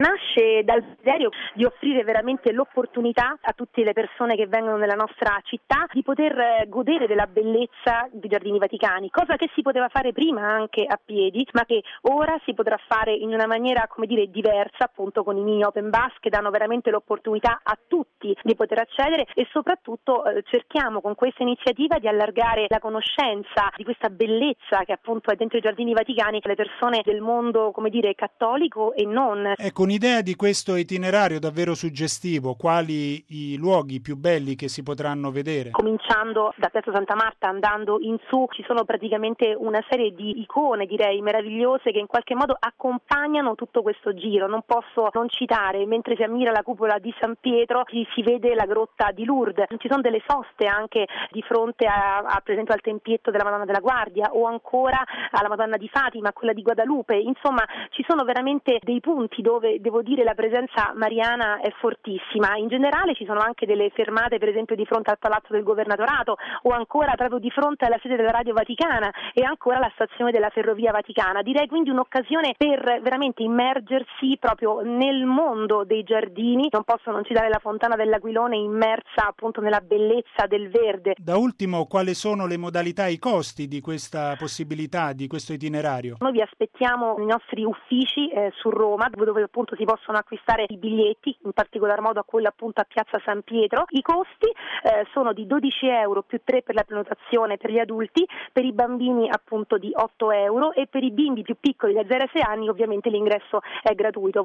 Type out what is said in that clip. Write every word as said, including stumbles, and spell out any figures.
Nasce dal desiderio di offrire veramente l'opportunità a tutte le persone che vengono nella nostra città di poter godere della bellezza dei Giardini Vaticani, cosa che si poteva fare prima anche a piedi, ma che ora si potrà fare in una maniera, come dire, diversa, appunto con i mini open bus che danno veramente l'opportunità a tutti di poter accedere, e soprattutto eh, cerchiamo con questa iniziativa di allargare la conoscenza di questa bellezza che appunto è dentro i Giardini Vaticani alle persone del mondo, come dire, cattolico e non. Ecco, un'idea di questo itinerario davvero suggestivo, quali i luoghi più belli che si potranno vedere? Cominciando da Piazza Santa Marta, andando in su, ci sono praticamente una serie di icone, direi, meravigliose che in qualche modo accompagnano tutto questo giro. Non posso non citare, mentre si ammira la cupola di San Pietro, si, si vede la grotta di Lourdes. Ci sono delle soste anche di fronte a, a per esempio al tempietto della Madonna della Guardia, o ancora alla Madonna di Fatima, quella di Guadalupe. Insomma, ci sono veramente dei punti dove, devo dire, la presenza mariana è fortissima. In generale ci sono anche delle fermate, per esempio di fronte al Palazzo del Governatorato, o ancora proprio di fronte alla sede della Radio Vaticana, e ancora la stazione della Ferrovia Vaticana. Direi quindi un'occasione per veramente immergersi proprio nel mondo dei giardini. Non posso non citare la Fontana dell'Aquilone, immersa appunto nella bellezza del verde. Da ultimo, quali sono le modalità e i costi di questa possibilità, di questo itinerario? Noi vi aspettiamo nei nostri uffici eh, su Roma, dove appunto si possono acquistare i biglietti, in particolar modo a quello appunto a Piazza San Pietro. I costi eh, sono di dodici euro più tre per la prenotazione per gli adulti, per i bambini appunto di otto euro, e per i bimbi più piccoli da zero a sei anni ovviamente l'ingresso è gratuito.